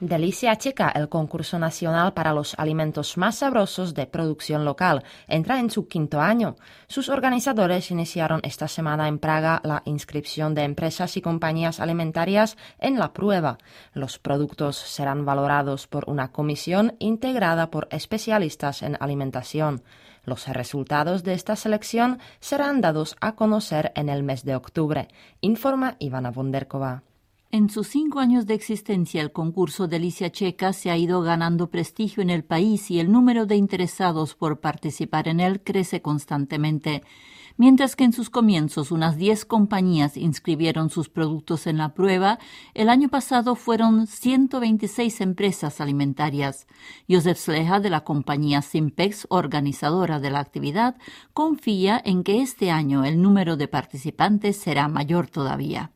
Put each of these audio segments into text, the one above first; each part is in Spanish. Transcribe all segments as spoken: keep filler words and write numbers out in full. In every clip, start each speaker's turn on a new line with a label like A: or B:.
A: Delicia Checa, el concurso nacional para los alimentos más sabrosos de producción local, entra en su quinto año. Sus organizadores iniciaron esta semana en Praga la inscripción de empresas y compañías alimentarias en la prueba. Los productos serán valorados por una comisión integrada por especialistas en alimentación. Los resultados de esta selección serán dados a conocer en el mes de octubre, informa Ivana Vonderkova.
B: En sus cinco años de existencia, el concurso Delicia Checa se ha ido ganando prestigio en el país y el número de interesados por participar en él crece constantemente. Mientras que en sus comienzos unas diez compañías inscribieron sus productos en la prueba, el año pasado fueron ciento veintiséis empresas alimentarias. Josef Sleha, de la compañía Simpex, organizadora de la actividad, confía en que este año el número de participantes será mayor todavía.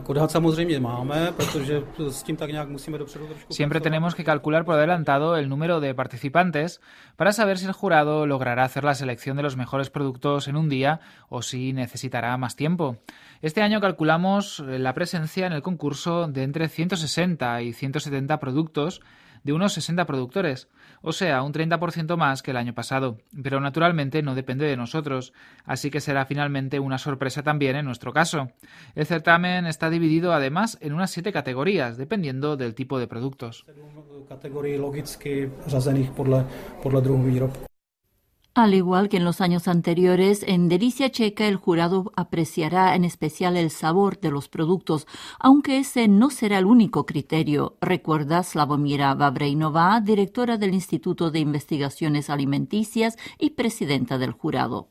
C: Siempre tenemos que calcular por adelantado el número de participantes para saber si el jurado logrará hacer la selección de los mejores productos en un día o si necesitará más tiempo. Este año calculamos la presencia en el concurso de entre ciento sesenta y ciento setenta productos de unos sesenta productores, o sea, un treinta por ciento más que el año pasado, pero naturalmente no depende de nosotros, así que será finalmente una sorpresa también en nuestro caso. El certamen está dividido además en unas siete categorías, dependiendo del tipo de productos.
B: Al igual que en los años anteriores, en Delicia Checa el jurado apreciará en especial el sabor de los productos, aunque ese no será el único criterio, recuerda Slavomira Vavrejnová, directora del Instituto de Investigaciones Alimenticias y presidenta del jurado.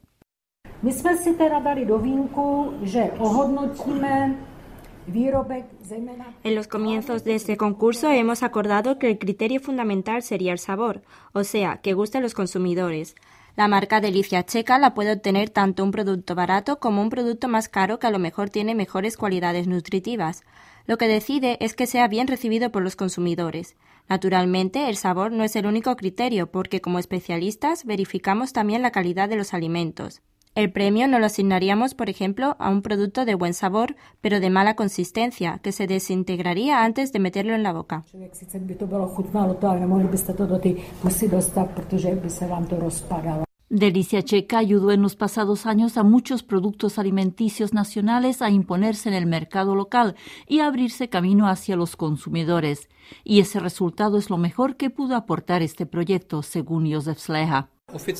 D: En los comienzos de este concurso hemos acordado que el criterio fundamental sería el sabor, o sea, que guste a los consumidores. La marca Delicia Checa la puede obtener tanto un producto barato como un producto más caro que a lo mejor tiene mejores cualidades nutritivas. Lo que decide es que sea bien recibido por los consumidores. Naturalmente, el sabor no es el único criterio porque como especialistas verificamos también la calidad de los alimentos. El premio no lo asignaríamos, por ejemplo, a un producto de buen sabor, pero de mala consistencia, que se desintegraría antes de meterlo en la boca.
B: Delicia Checa ayudó en los pasados años a muchos productos alimenticios nacionales a imponerse en el mercado local y a abrirse camino hacia los consumidores. Y ese resultado es lo mejor que pudo aportar este proyecto, según Josef Sleha.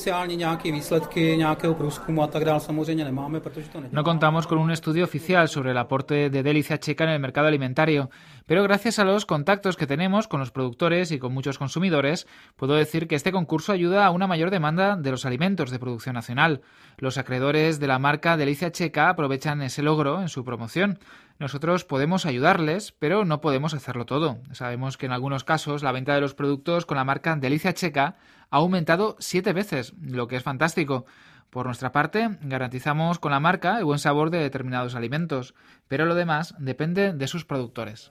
C: No contamos con un estudio oficial sobre el aporte de Delicia Checa en el mercado alimentario, pero gracias a los contactos que tenemos con los productores y con muchos consumidores, puedo decir que este concurso ayuda a una mayor demanda de los alimentos de producción nacional. Los acreedores de la marca Delicia Checa aprovechan ese logro en su promoción. Nosotros podemos ayudarles, pero no podemos hacerlo todo. Sabemos que en algunos casos la venta de los productos con la marca Delicia Checa ha aumentado siete veces, lo que es fantástico. Por nuestra parte, garantizamos con la marca el buen sabor de determinados alimentos, pero lo demás depende de sus productores.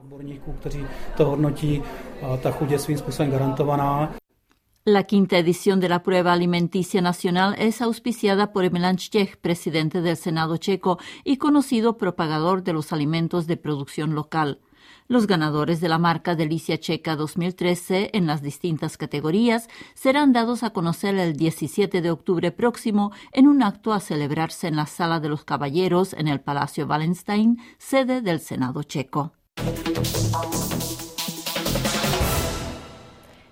B: La quinta edición de la prueba alimenticia nacional es auspiciada por Milan Čech, presidente del Senado checo y conocido propagador de los alimentos de producción local. Los ganadores de la marca Delicia Checa dos mil trece en las distintas categorías serán dados a conocer el diecisiete de octubre próximo en un acto a celebrarse en la Sala de los Caballeros en el Palacio Wallenstein, sede del Senado checo.